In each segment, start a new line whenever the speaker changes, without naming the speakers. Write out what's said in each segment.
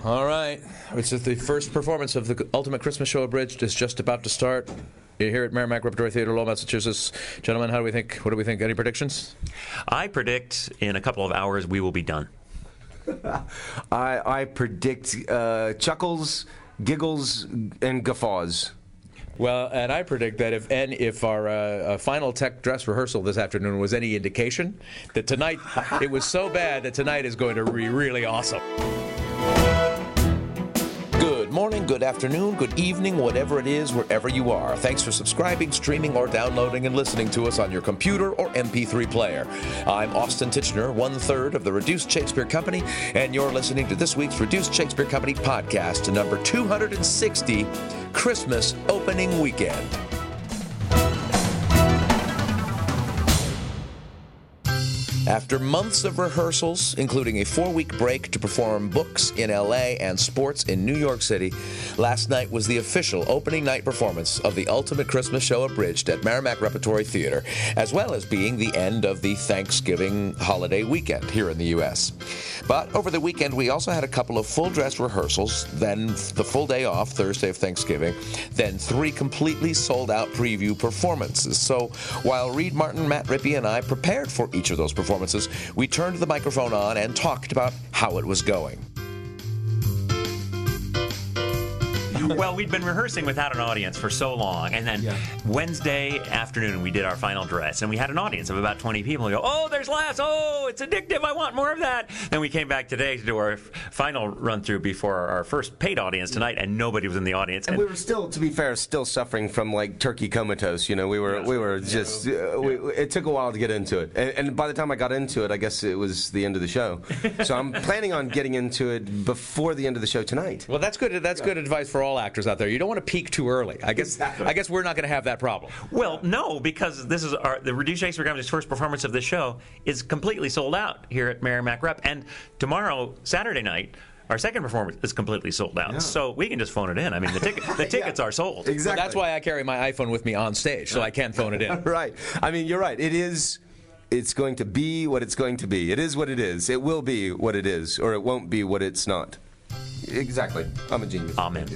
All right. It's the first performance of the Ultimate Christmas Show Abridged is just about to start. You're here at Merrimack Repertory Theater, Lowell, Massachusetts. Gentlemen, how do we think? What do we think? Any predictions?
I predict in a couple of hours we will be done.
I predict chuckles, giggles, and guffaws.
Well, and I predict that if our final tech dress rehearsal this afternoon was any indication, that tonight it was so bad that tonight is going to be really awesome. Good morning, good afternoon, good evening, whatever it is, wherever you are. Thanks for subscribing, streaming, or downloading and listening to us on your computer or MP3 player. I'm Austin Tichenor, 1/3 of the Reduced Shakespeare Company, and you're listening to this week's Reduced Shakespeare Company podcast, number 260, Christmas Opening Weekend. After months of rehearsals, including a 4-week break to perform books in L.A. and sports in New York City, last night was the official opening night performance of the Ultimate Christmas Show Abridged at Merrimack Repertory Theater, as well as being the end of the Thanksgiving holiday weekend here in the U.S. But over the weekend, we also had a couple of full-dress rehearsals, then the full day off, Thursday of Thanksgiving, then 3 completely sold-out preview performances. So while Reed Martin, Matt Rippey, and I prepared for each of those performances, we turned the microphone on and talked about how it was going.
Well, we'd been rehearsing without an audience for so long, and then Wednesday afternoon we did our final dress, and we had an audience of about 20 people. We go, oh, there's laughs, oh, it's addictive, I want more of that. Then we came back today to do our final run-through before our first paid audience tonight, and nobody was in the audience.
And we were still, to be fair, suffering from like turkey comatose. You know, we were just. It took a while to get into it, and by the time I got into it, I guess it was the end of the show. So I'm planning on getting into it before the end of the show tonight.
Well, that's good. That's good advice for all actors out there. You don't want to peak too early. I guess we're not going to have that problem.
Well, no, because this is the Reduced Shakespeare Company's first performance of this show is completely sold out here at Merrimack Rep, and tomorrow, Saturday night, our second performance is completely sold out. Yeah. So we can just phone it in. I mean, the tickets are sold.
Exactly.
Well, that's why I carry my iPhone with me on stage, so I can phone it in.
Right. I mean, you're right. It's going to be what it's going to be. It is what it is. It will be what it is, or it won't be what it's not. Exactly. I'm a genius.
Amen.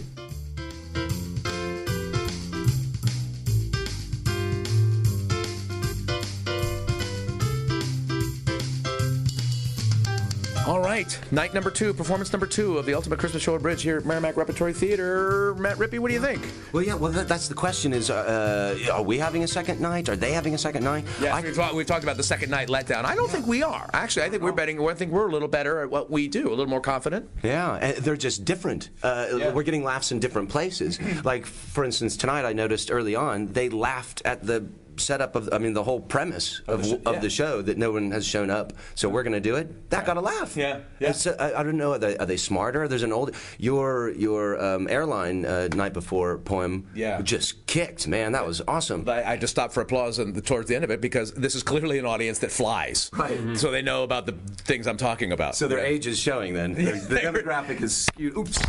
All right, night number 2, performance number 2 of the Ultimate Christmas Show Abridged here at Merrimack Repertory Theater. Matt Rippey, what do you think?
Well, yeah, that's the question is, are we having a second night? Are they having a second night?
Yeah, we've talked about the second night letdown. I don't think we are. Actually, I think we're a little better at what we do, a little more confident.
Yeah, and they're just different. We're getting laughs in different places. Like, for instance, tonight I noticed early on, they laughed at the setup of, the whole premise of the show that no one has shown up, so we're going to do it. That got a laugh.
Yeah.
So, I don't know. Are they smarter? There's an old your airline night before poem. Just kicked, man. That was awesome.
I just stopped for applause towards the end of it because this is clearly an audience that flies.
Right. Mm-hmm.
So they know about the things I'm talking about.
So their age is showing then. The demographic is skewed. Oops.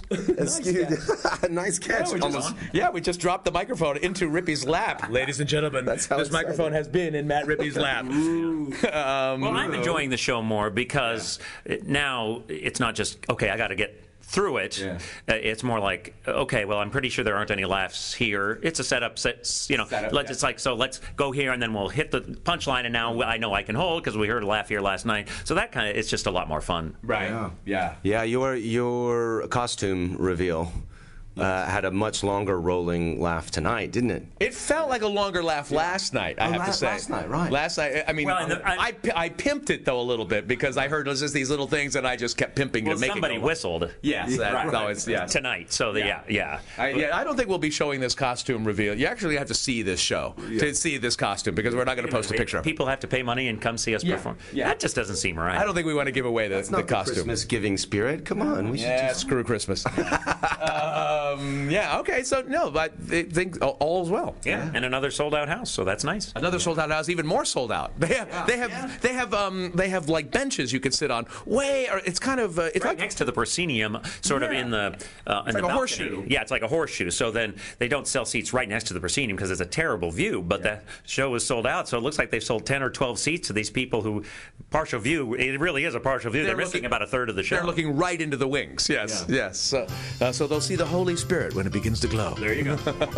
Nice catch.
We just dropped the microphone into Rippey's lap, ladies and gentlemen. That's how this microphone has been in Matt Rippey's lap.
Well, I'm enjoying the show more because now it's not just, okay, I got to get through it. Yeah. It's more like, okay, well, I'm pretty sure there aren't any laughs here. It's a setup. It's like, so let's go here and then we'll hit the punchline, and now I know I can hold because we heard a laugh here last night. So that kind of, it's just a lot more fun.
Right. Yeah.
Your costume reveal had a much longer rolling laugh tonight, didn't it?
It felt like a longer laugh last night, I have to say.
Last night, right.
Last night, I mean, I pimped it, though, a little bit, because I heard just these little things, and I just kept pimping to make it
somebody whistled.
Yes.
Tonight, so
I don't think we'll be showing this costume reveal. You actually have to see this show to see this costume, because we're not going to post a picture of it.
People have to pay money and come see us perform. Yeah. That just doesn't seem right.
I don't think we want to give away the costume.
Christmas giving spirit. Come on. We should
screw Christmas. Yeah, okay, so no, but I think all is well.
Yeah, and another sold-out house, so that's nice.
Another sold-out house, even more sold out. They have like benches you could sit on. It's kind of it's
right next to the proscenium, sort of in the
it's like a horseshoe.
Yeah, it's like a horseshoe. So then they don't sell seats right next to the proscenium because it's a terrible view. But the show is sold out, so it looks like they've sold 10 or 12 seats to these people who partial view. It really is a partial view. They're missing about a third of the show.
They're looking right into the wings. Yes, yes. So they'll see the Holy Spirit when it begins to glow.
There you go.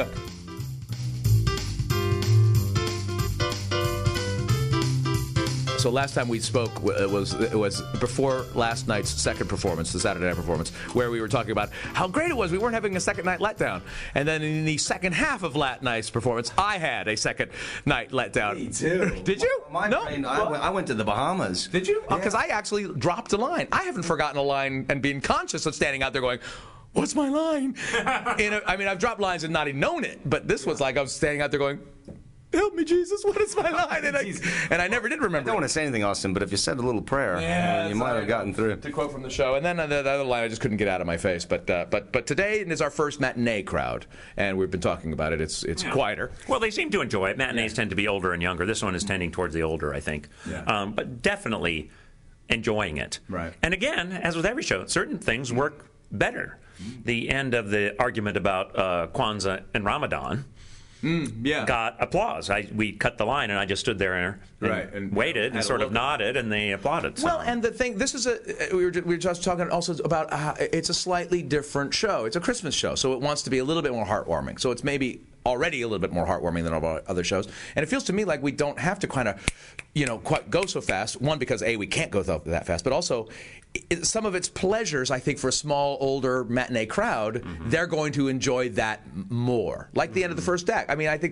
So last time we spoke it was before last night's second performance, the Saturday night performance, where we were talking about how great it was. We weren't having a second night letdown. And then in the second half of last night's performance, I had a second night letdown.
Me too.
Did you?
No. I went to the Bahamas.
Did you? Because I actually dropped a line. I haven't forgotten a line and been conscious of standing out there going, what's my line? I've dropped lines and not even known it, but this was like I was standing out there going, help me, Jesus, what is my line? And I never did remember.
I don't want to say anything, Austin, but if you said a little prayer, you might have gotten through.
To quote from the show. And then the other line I just couldn't get out of my face. But today is our first matinee crowd, and we've been talking about it. It's quieter.
Well, they seem to enjoy it. Matinees tend to be older and younger. This one is tending towards the older, I think.
Yeah.
But definitely enjoying it.
Right.
And again, as with every show, certain things work better. The end of the argument about Kwanzaa and Ramadan got applause. We cut the line, and I just stood there and waited and sort of nodded, and they applauded.
Well, and the thing, this is we were just talking also about how it's a slightly different show. It's a Christmas show, so it wants to be a little bit more heartwarming. So it's maybe already a little bit more heartwarming than all our other shows. And it feels to me like we don't have to kind of, quite go so fast. One, because we can't go that fast, but also some of its pleasures, I think, for a small, older matinee crowd, they're going to enjoy that more. Like the end of the first act. I mean, I think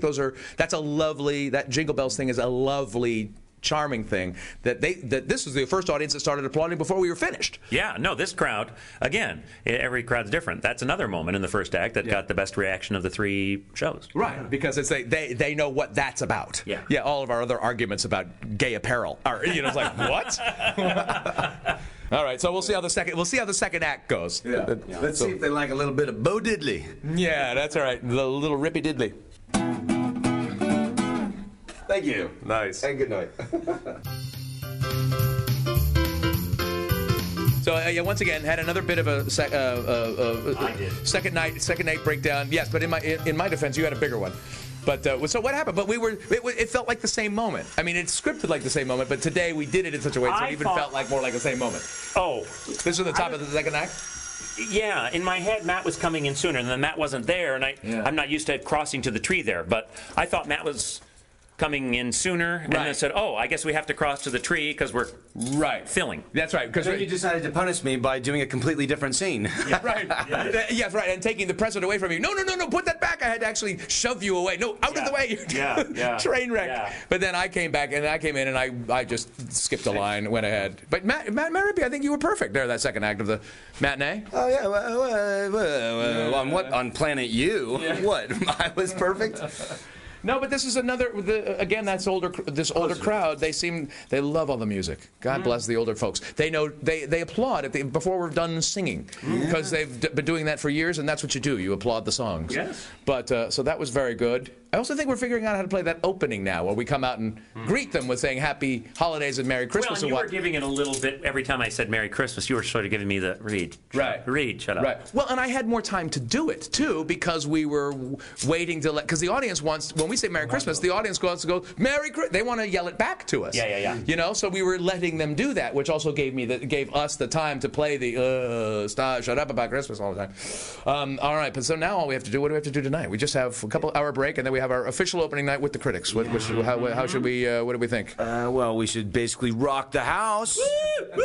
that Jingle Bells thing is a lovely, charming thing that this was the first audience that started applauding before we were finished.
Yeah, no, this crowd, again, every crowd's different. That's another moment in the first act that got the best reaction of the three shows.
Right, because they know what that's about.
Yeah,
all of our other arguments about gay apparel are, it's like, what? All right, so we'll see how the second act goes.
Yeah. Let's see if they like a little bit of Bo Diddley.
Yeah, that's all right. The little Rippy Diddley.
Thank you.
Nice.
And good night.
So once again, had another bit of a second night breakdown. Yes, but in my defense, you had a bigger one. But so what happened? But it felt like the same moment. I mean, it's scripted like the same moment, but today we did it in such a way so it even felt like more like the same moment.
Oh.
This was the top of the second act?
Yeah, in my head, Matt was coming in sooner, and then Matt wasn't there, and I'm not used to crossing to the tree there, but I thought Matt was coming in sooner, and then said, I guess we have to cross to the tree because we're filling.
That's right. Because
you decided to punish me by doing a completely different scene.
Yeah. Right. Yes, right. And taking the present away from you. No, put that back. I had to actually shove you away. No, out of the way. Train wreck. Yeah. But then I came back, and I came in, and I just skipped a line, went ahead. But Matt Rippey, I think you were perfect there, that second act of the matinee.
Oh, yeah. Well, on what? On Planet U? Yeah. What? I was perfect?
No, but this is again, this older crowd. They love all the music. God bless the older folks. They know they applaud before we're done singing because they've been doing that for years, and that's what you do. You applaud the songs.
Yes.
But so that was very good. I also think we're figuring out how to play that opening now, where we come out and greet them with saying Happy Holidays and Merry Christmas.
Well, and you were giving it a little bit every time I said Merry Christmas. You were sort of giving me the read. Shut up.
Right. Well, and I had more time to do it too because we were waiting to because the audience wants when we say Merry Christmas, the audience wants to go Merry Christmas. They want to yell it back to us.
Yeah.
So we were letting them do that, which also gave us the time to play the shut up about Christmas all the time. All right, but so now all we have to do. What do we have to do tonight? We just have a couple-hour break, and then we have our official opening night with the critics. How should we? What do we think?
Well, we should basically rock the house. Woo!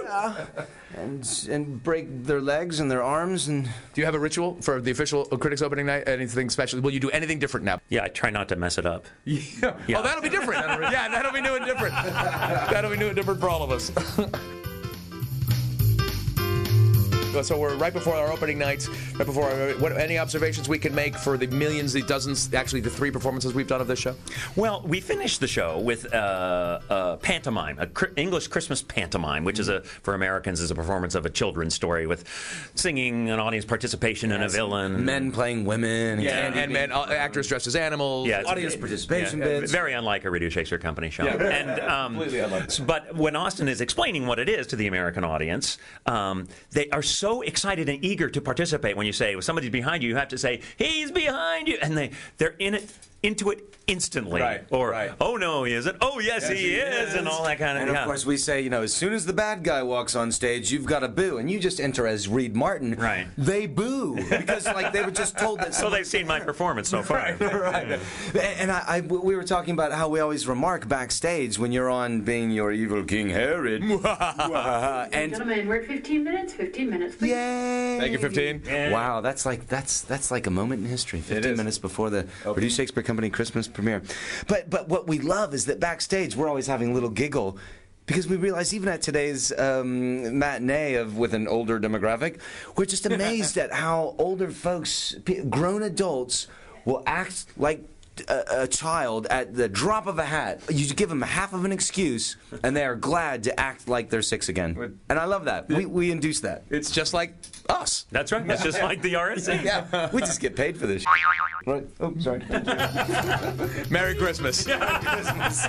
And break their legs and their arms. And
do you have a ritual for the official critics opening night? Anything special? Will you do anything different now?
Yeah, I try not to mess it up.
Yeah. Oh, that'll be different. That'll be new and different. That'll be new and different for all of us. So we're right before our opening night. Right before any observations we can make for the millions, the dozens, actually the 3 performances we've done of this show?
Well, we finished the show with a pantomime, English Christmas pantomime, which is for Americans is a performance of a children's story with singing and audience participation and a villain,
men playing women,
and men, actors dressed as animals,
audience participation bits.
Very unlike a Radio Shakespeare Company show.
Yeah.
And
completely unlike.
But when Austin is explaining what it is to the American audience, they are so excited and eager to participate. When you say, well, somebody's behind you, you have to say, he's behind you. And they're into it instantly. Oh, no, he isn't. Oh, yes, he is. And all that kind of
And, of course, we say, as soon as the bad guy walks on stage, you've got to boo. And you just enter as Reed Martin.
Right.
They boo. Because, they were just told that...
So they've seen my performance so far.
Right. And we were talking about how we always remark backstage when you're on being your evil King Herod.
And gentlemen, we're at 15 minutes. 15 minutes, please.
Yay!
Thank you, 15.
Yeah.
Wow, that's like a moment in history. 15 minutes before the Purdue Shakespeare Company Christmas premiere. But what we love is that backstage we're always having a little giggle, because we realize even at today's matinee with an older demographic, we're just amazed at how older folks, grown adults, will act like a child at the drop of a hat. You give them half of an excuse, and they are glad to act like they're 6 again. And I love that. We induce that.
It's just like us.
That's right. It's just like the RSC.
Yeah, we just get paid for this. Right. Oh, sorry.
Merry Christmas.
Merry Christmas.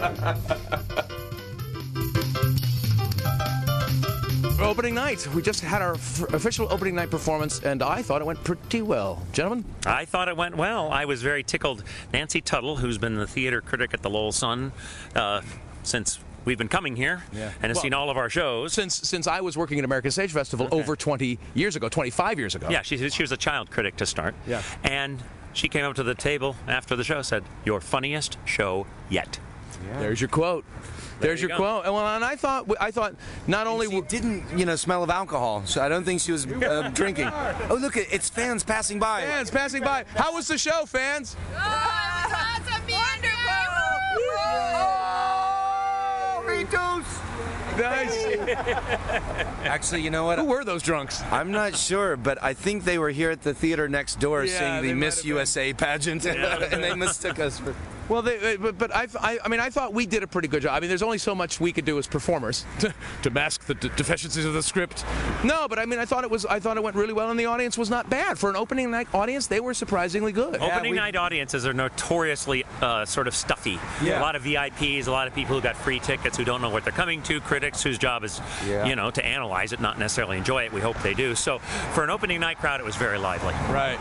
Opening night. We just had our official opening night performance, and I thought it went pretty well. Gentlemen?
I thought it went well. I was very tickled. Nancy Tuttle, who's been the theater critic at the Lowell Sun since we've been coming here and has seen all of our shows.
Since I was working at American Stage Festival over 25 years ago.
Yeah, she was a child critic to start.
Yeah.
And she came up to the table after the show, said, "Your funniest show yet."
Yeah. There's your quote. There's your quote. Well, and I thought not only
she didn't, smell of alcohol, so I don't think she was drinking. Oh, look, it's fans passing by.
Fans passing by. How was the show, fans?
Oh, it was awesome.
Oh, reduce.
Nice.
Actually, you know what?
Who were those drunks?
I'm not sure, but I think they were here at the theater next door seeing the Miss USA pageant, and they mistook us for...
Well, but I thought we did a pretty good job. I mean, there's only so much we could do as performers to mask the deficiencies of the script. No, but I thought it went really well, and the audience was not bad for an opening night audience. They were surprisingly good.
Opening night audiences are notoriously sort of stuffy.
Yeah.
A lot of VIPs, a lot of people who got free tickets who don't know what they're coming to. Critics whose job is, to analyze it, not necessarily enjoy it. We hope they do. So for an opening night crowd, it was very lively.
Right.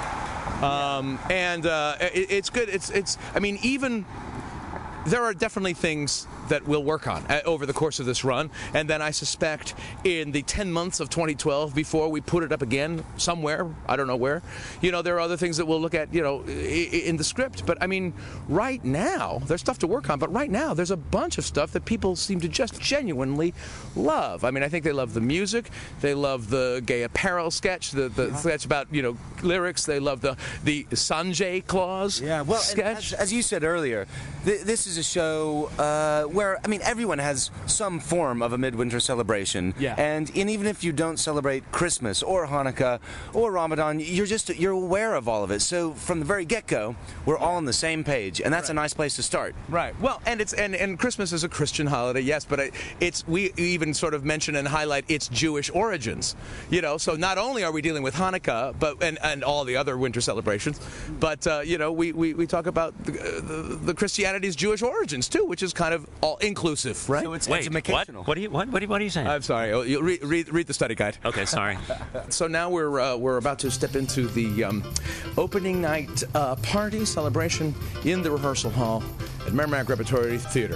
It's good. Even there are definitely things that we'll work on over the course of this run, and then I suspect in the 10 months of 2012 before we put it up again somewhere, I don't know where, there are other things that we'll look at, in the script. But right now there's stuff to work on, but right now there's a bunch of stuff that people seem to just genuinely love. I think they love the music, they love the gay apparel sketch, the sketch about lyrics, they love the Sanjay Claus sketch.
As you said earlier, this is a show where everyone has some form of a midwinter celebration.
Yeah.
And even if you don't celebrate Christmas or Hanukkah or Ramadan, you're aware of all of it. So from the very get-go, we're all on the same page, and that's a nice place to start.
Right. Well, and Christmas is a Christian holiday, yes, but we even sort of mention and highlight its Jewish origins. So not only are we dealing with Hanukkah, but and all the other winter celebrations, but we talk about the Christianity's Jewish origins too, which is kind of all inclusive, right?
So it's
Wait,
educational.
what are you saying?
I'm sorry. You read the study guide.
Okay, sorry.
So now we're about to step into the opening night party celebration in the rehearsal hall at Merrimack Repertory Theater.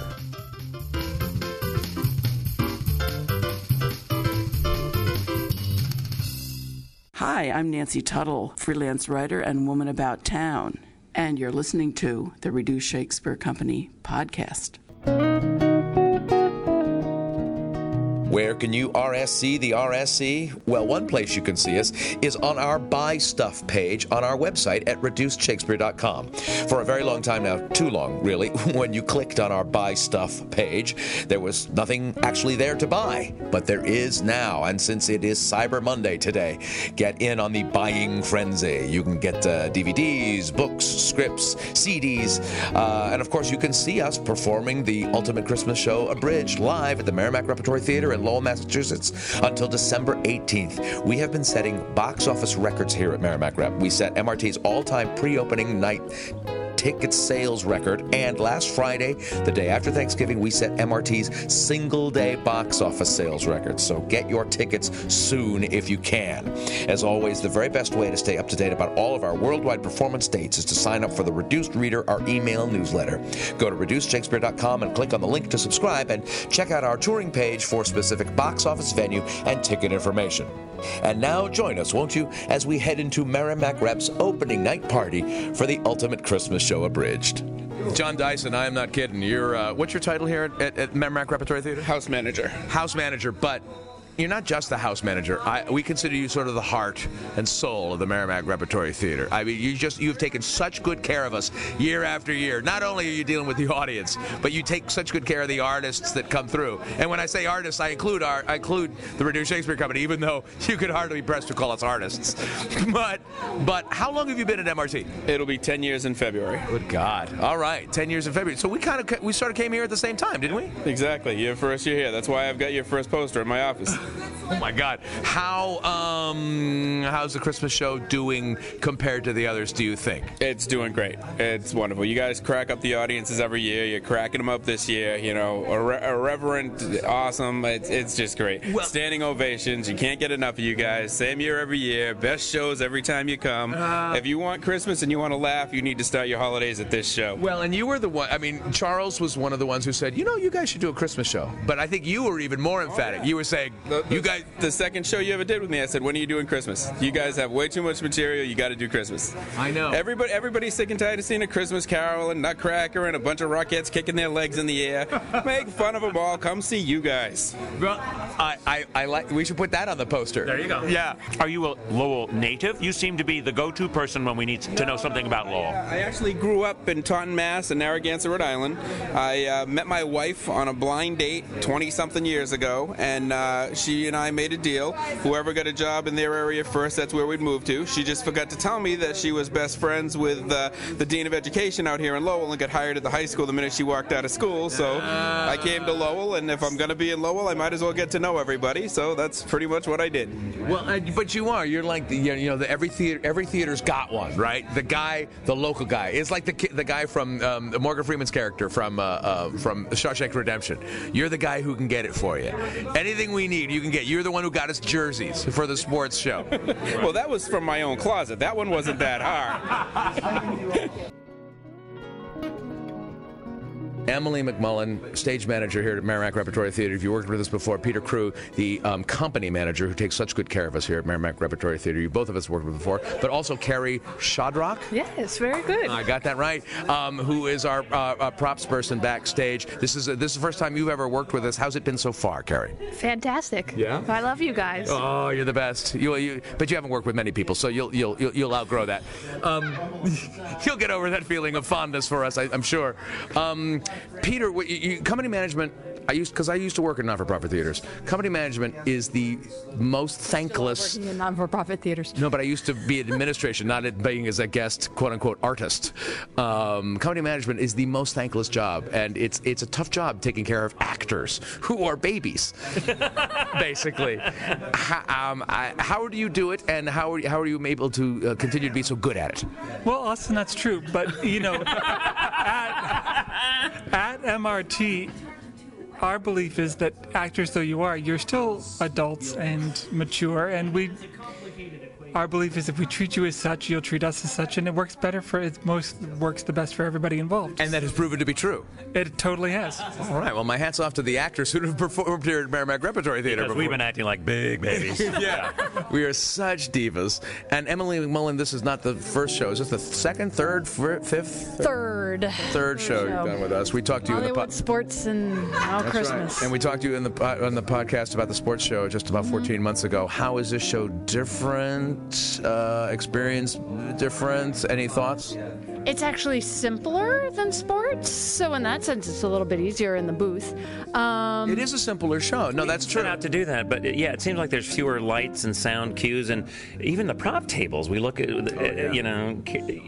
Hi, I'm Nancy Tuttle, freelance writer and woman about town, and you're listening to the Reduce Shakespeare Company podcast.
Where can you RSC the RSC? Well, one place you can see us is on our Buy Stuff page on our website at reducedshakespeare.com. For a very long time now, too long, really, when you clicked on our Buy Stuff page, there was nothing actually there to buy. But there is now, and since it is Cyber Monday today, get in on the buying frenzy. You can get DVDs, books, scripts, CDs, and of course you can see us performing the Ultimate Christmas Show Abridged live at the Merrimack Repertory Theater in Lowell, Massachusetts until December 18th. We have been setting box office records here at Merrimack Rep. We set MRT's all-time pre-opening night ticket sales record, and last Friday, the day after Thanksgiving, we set MRT's single-day box office sales record. So get your tickets soon if you can. As always, the very best way to stay up to date about all of our worldwide performance dates is to sign up for the Reduced Reader, our email newsletter. Go to reducedshakespeare.com and click on the link to subscribe, and check out our touring page for specific box office venue and ticket information. And now join us, won't you, as we head into Merrimack Rep's opening night party for the Ultimate Christmas Show Abridged. John Dyson, I am not kidding. You're what's your title here at Merrimack Repertory Theater?
House manager.
House manager, but you're not just the house manager. We consider you sort of the heart and soul of the Merrimack Repertory Theater. I mean, you've taken such good care of us year after year. Not only are you dealing with the audience, but you take such good care of the artists that come through. And when I say artists, I include the Reduced Shakespeare Company, even though you could hardly be pressed to call us artists. But how long have you been at MRT?
It'll be 10 years in February.
Good God! All right, 10 years in February. So we sort of came here at the same time, didn't we?
Exactly. Your first year here. That's why I've got your first poster in my office.
Oh my God! How's the Christmas show doing compared to the others, do you think?
It's doing great. It's wonderful. You guys crack up the audiences every year. You're cracking them up this year. You know, irreverent, awesome. It's just great. Well, standing ovations. You can't get enough of you guys. Same year every year. Best shows every time you come. If you want Christmas and you want to laugh, you need to start your holidays at this show.
Well, and you were the one. I mean, Charles was one of the ones who said, you guys should do a Christmas show. But I think you were even more emphatic. You were saying, you guys.
The second show you ever did with me, I said, when are you doing Christmas? You guys have way too much material. You got to do Christmas.
I know.
Everybody's sick and tired of seeing A Christmas Carol and Nutcracker and a bunch of Rockettes kicking their legs in the air. Make fun of them all. Come see you guys.
Well, I like. We should put that on the poster.
There you go.
Yeah.
Are you a Lowell native? You seem to be the go-to person when we need to know something about Lowell.
I actually grew up in Taunton, Mass. and Narragansett, Rhode Island. I met my wife on a blind date 20-something years ago, and she and I made a deal. Whoever got a job in their area first, that's where we'd move to. She just forgot to tell me that she was best friends with the Dean of Education out here in Lowell and got hired at the high school the minute she walked out of school. So I came to Lowell, and if I'm going to be in Lowell, I might as well get to know everybody. So that's pretty much what I did.
Well, but you're like every theater's got one, right? The local guy. It's like the guy from Morgan Freeman's character from Shawshank Redemption. You're the guy who can get it for you. Anything we need, you can get. You're the one who got us jerseys for the sports show.
Well, that was from my own closet. That one wasn't that hard.
Emily McMullen, stage manager here at Merrimack Repertory Theater. If you worked with us before, Peter Crew, the company manager who takes such good care of us here at Merrimack Repertory Theater. You both of us worked with before, but also Carrie Shadrock.
Yes, very good.
I got that right. Who is our props person backstage. This is the first time you've ever worked with us. How's it been so far, Carrie?
Fantastic.
Yeah.
I love you guys.
Oh, you're the best. But you haven't worked with many people, so you'll outgrow that. You'll get over that feeling of fondness for us, I'm sure. Peter, company management, I used to work in not-for-profit theaters. Company management is the most thankless.
Working in non-for-profit theaters.
No, but I used to be in administration, not at being as a guest, quote-unquote, artist. Company management is the most thankless job, and it's a tough job taking care of actors who are babies, basically. How do you do it, and how are you able to continue to be so good at it?
Well, Austin, that's true, but, at MRT, our belief is that actors though you are, you're still adults and mature, and our belief is if we treat you as such, you'll treat us as such, and it works better works the best for everybody involved.
And that has proven to be true.
It totally has.
All right. Well, my hat's off to the actors who have performed here at Merrimack Repertory Theater.
Because we've been acting like big babies.
Yeah. We are such divas. And Emily McMullen, this is not the first show. Is this the second, third, fifth?
Third
Third show you've done with us. We talked to you
Hollywood
in the
sports and all Christmas.
Right. And we talked to you on the podcast about the sports show just about 14 months ago. How is this show different? Experience different? Any thoughts?
It's actually simpler than sports, so in that sense, it's a little bit easier in the booth.
It is a simpler show. No, that's true.
Out to do that, but yeah, it seems like there's fewer lights and sound cues, and even the prop tables. We look at, you know,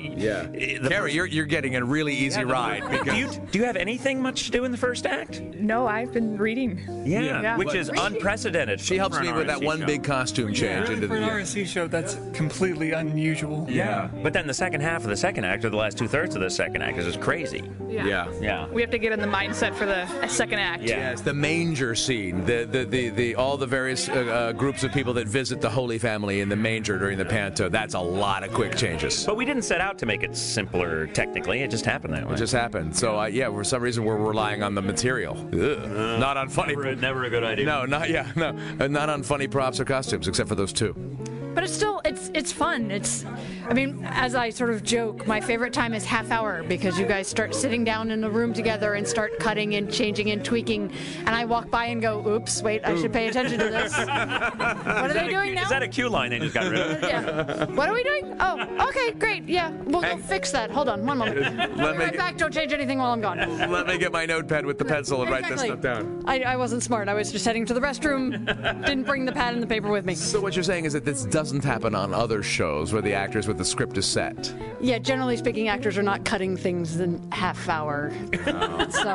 Carrie, you're getting a really easy ride. Because
do you have anything much to do in the first act?
No, I've been reading.
Yeah. Which is unprecedented.
She helps me with that one big costume change
For an RSC show, that's completely unusual.
Yeah. But then the second half of the second act, or the last 2/3 of the second act, is just crazy.
Yeah. We have to get in the mindset for the second act.
Yeah, it's the manger scene. The all the various groups of people that visit the Holy Family in the manger during the panto. That's a lot of quick changes.
But we didn't set out to make it simpler technically. It just happened that way.
It just happened. So for some reason we're relying on the material. Not on funny.
Never a good idea.
No, not on funny props or costumes, except for those two.
But it's still, it's fun. I mean, as I sort of joke, my favorite time is half hour because you guys start sitting down in a room together and start cutting and changing and tweaking. And I walk by and go, oops, wait, I should pay attention to this. What are they doing now?
Is that a cue line they just got rid of?
Yeah. What are we doing? Oh, okay, great. Yeah, we'll go fix that. Hold on, one moment. I'll be right back. Don't change anything while I'm gone.
Let me get my notepad with the pencil and write this stuff down.
I wasn't smart. I was just heading to the restroom. Didn't bring the pad and the paper with me.
So what you're saying is that this doesn't happen on other shows where the actors with the script is set.
Yeah, generally speaking, actors are not cutting things in half hour. So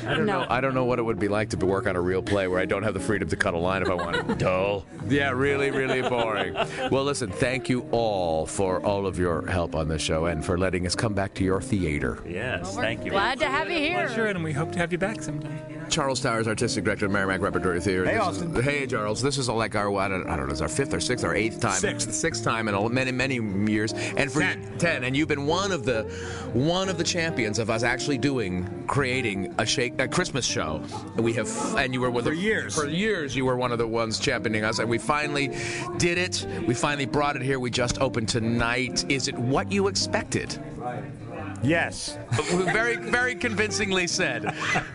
I don't know what it would be like to work on a real play where I don't have the freedom to cut a line if I wanted.
Dull.
Yeah, really, really boring. Well, listen, thank you all for all of your help on this show and for letting us come back to your theater.
Yes, thank you.
Glad to have you here.
Pleasure, and we hope to have you back sometime.
Charles Towers, artistic director of Merrimack Repertory Theater.
Hey, Austin.
Hey, Charles. This is like our, I don't know, it's our 5th or 6th or 8th time. Sixth time in many, many years. And for 10. And you've been one of the champions of us actually creating a Christmas show. And you were with
for years.
For years, you were one of the ones championing us, and we finally did it. We finally brought it here. We just opened tonight. Is it what you expected?
Yes.
Very, very convincingly said.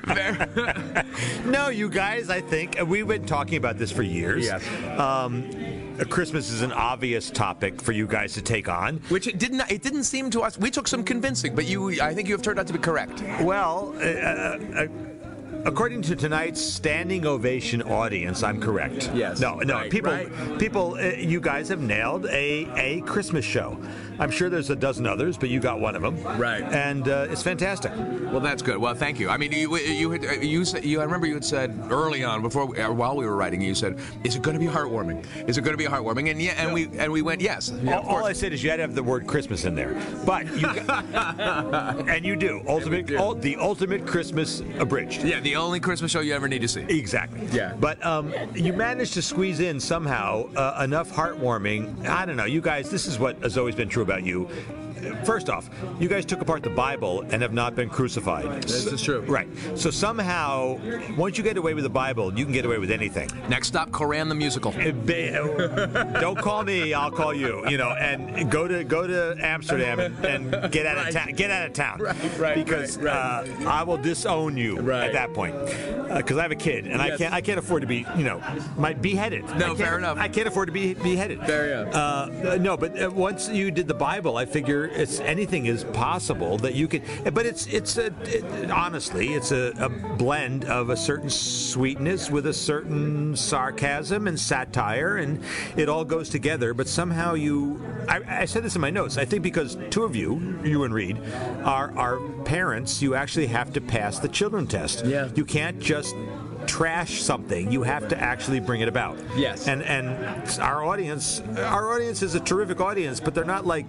No, you guys, I think we've been talking about this for years.
Yes.
Christmas is an obvious topic for you guys to take on.
Which it didn't seem to us. We took some convincing, but I think you have turned out to be correct.
Well, according to tonight's standing ovation audience, I'm correct.
Yes.
No.
Right,
people, you guys have nailed a Christmas show. I'm sure there's a dozen others, but you got one of them.
Right.
And it's fantastic.
Well, that's good. Well, thank you. I mean, I remember you had said early on while we were writing, you said, "Is it going to be heartwarming? Is it going to be heartwarming?" And we went, yes. Yeah,
all I said is you had to have the word Christmas in there, but you and you do the ultimate Christmas abridged.
Yeah, the only Christmas show you ever need to see.
Exactly.
Yeah.
But you managed to squeeze in somehow enough heartwarming. I don't know, you guys. This is what has always been true about you. First off, you guys took apart the Bible and have not been crucified.
This is true.
Right. So somehow, once you get away with the Bible, you can get away with anything.
Next stop, Koran the musical.
Don't call me, I'll call you. And go to Amsterdam and get out of town. Get out of town.
Right.
Because I will disown you at that point. Because I have a kid and I can't afford to be beheaded.
No, fair enough.
I can't afford to be beheaded.
Fair enough.
No, but once you did the Bible, I figure anything is possible that you can. But honestly, it's a blend of a certain sweetness with a certain sarcasm and satire, and it all goes together. But somehow I said this in my notes. I think because two of you and Reed, are parents, you actually have to pass the children test.
Yeah.
You can't just trash something. You have to actually bring it about.
Yes.
And our audience is a terrific audience, but they're not like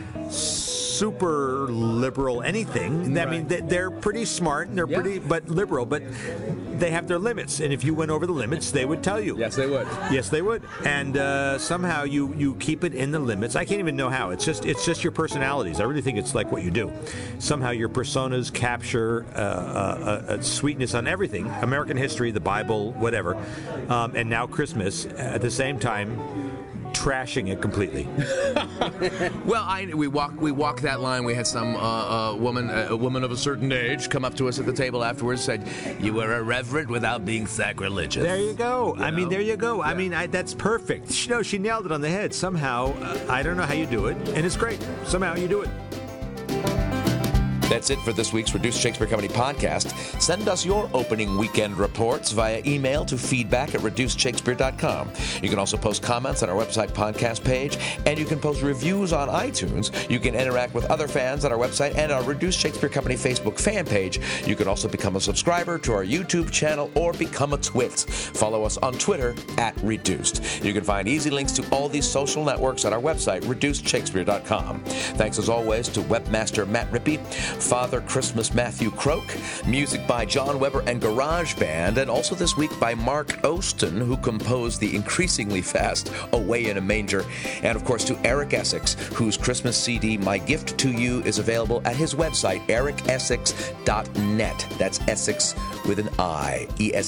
super liberal anything. I mean, they're pretty smart and they're pretty but liberal, but they have their limits. And if you went over the limits, they would tell you.
Yes, they would.
Yes, they would. And somehow you keep it in the limits. I can't even know how. It's just your personalities. I really think it's like what you do. Somehow your personas capture a sweetness on everything. American history, the Bible, whatever. And now Christmas at the same time. trashing it completely.
Well, we walk that line. We had some a woman of a certain age come up to us at the table afterwards, said, "You were irreverent without being sacrilegious."
There you go. I mean, there you go. Yeah. I mean, that's perfect. She nailed it on the head. Somehow, I don't know how you do it, and it's great. Somehow you do it.
That's it for this week's Reduced Shakespeare Company podcast. Send us your opening weekend reports via email to feedback@reducedshakespeare.com. You can also post comments on our website podcast page, and you can post reviews on iTunes. You can interact with other fans on our website and our Reduced Shakespeare Company Facebook fan page. You can also become a subscriber to our YouTube channel or become a twit. Follow us on Twitter @Reduced. You can find easy links to all these social networks on our website, reducedshakespeare.com. Thanks as always to webmaster Matt Rippey, Father Christmas Matthew Croak, music by John Weber and Garage Band, and also this week by Mark Ostin, who composed the increasingly fast Away in a Manger, and of course to Eric Essex, whose Christmas CD My Gift to You is available at his website, ericessex.net. That's Essex with an I,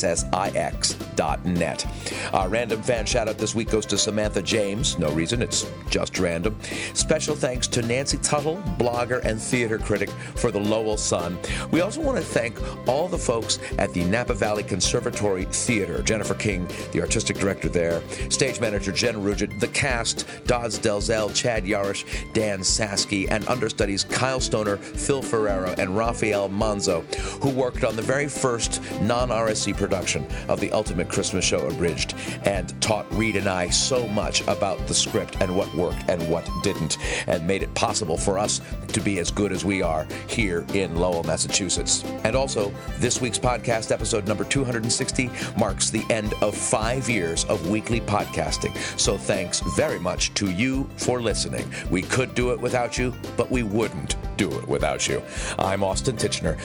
ESSIX.net. Our random fan shout-out this week goes to Samantha James. No reason, it's just random. Special thanks to Nancy Tuttle, blogger and theater critic for the Lowell Sun. We also want to thank all the folks at the Napa Valley Conservatory Theater. Jennifer King, the artistic director there, stage manager Jen Rugit, the cast, Dodds Delzell, Chad Yarish, Dan Saski, and understudies Kyle Stoner, Phil Ferrero, and Raphael Manzo, who worked on the very first non-RSC production of The Ultimate Christmas Show Abridged and taught Reed and I so much about the script and what worked and what didn't, and made it possible for us to be as good as we are here in Lowell, Massachusetts. And also, this week's podcast, episode number 260, marks the end of 5 years of weekly podcasting. So thanks very much to you for listening. We could do it without you, but we wouldn't do it without you. I'm Austin Titchener,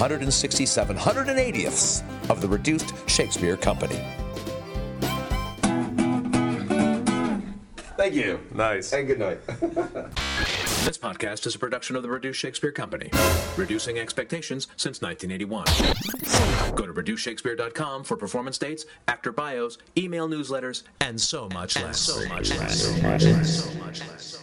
267/180ths of the Reduced Shakespeare Company.
Thank you.
Nice.
And good night.
This podcast is a production of the Reduced Shakespeare Company, reducing expectations since 1981. Go to reducedshakespeare.com for performance dates, actor bios, email newsletters, and so much less.